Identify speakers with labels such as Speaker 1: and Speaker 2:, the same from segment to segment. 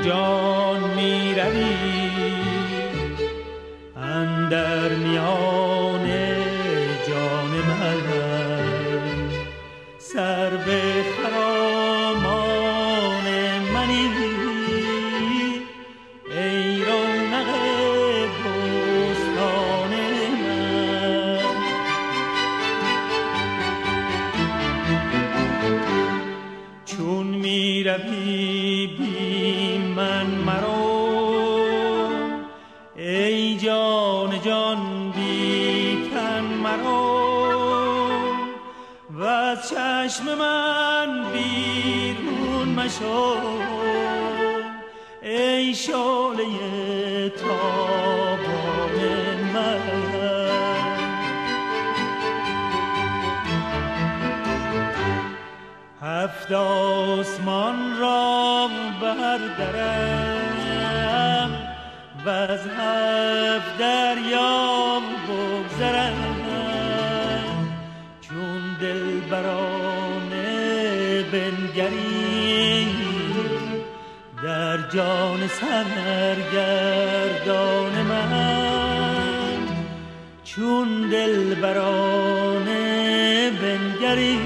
Speaker 1: جان می روی اندر میان جان من، سر به خرامان منی ای رونق بستان من. چون می روی بی من مرو ای جان جان بی تن مرو، و از چشم من بیرون مشو ای شعله تابان من. هفت آسمان را بردرم و از هفت دریا بگذرم، چون دلبرانه بنگری در جان سرگردان من، چون دلبرانه بنگری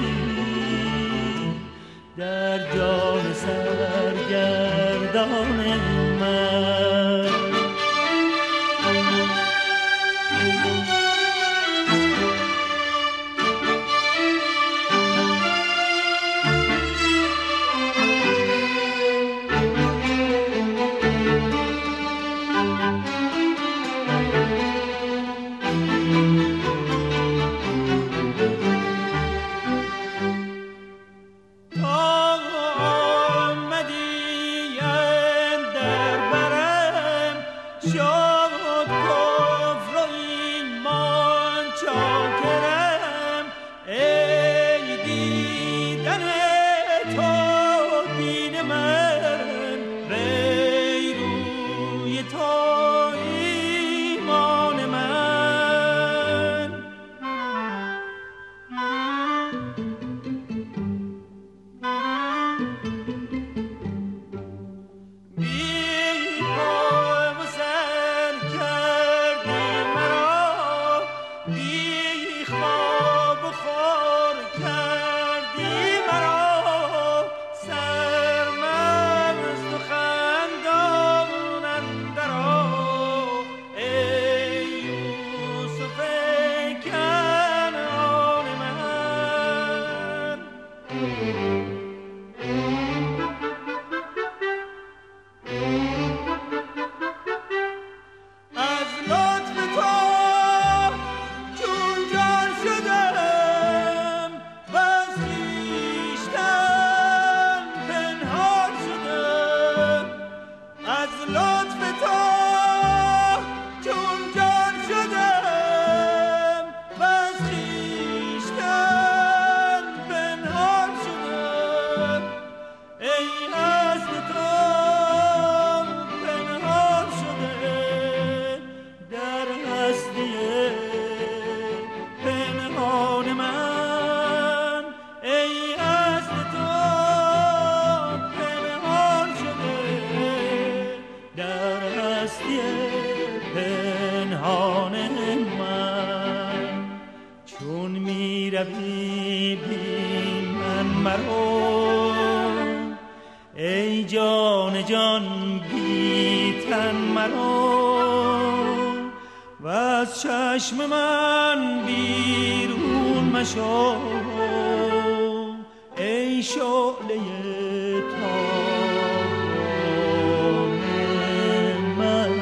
Speaker 1: در جان سرگردان من. ای جان جان بی تن مرو، و از چشم من بیرون مشو ای شعله تابان من.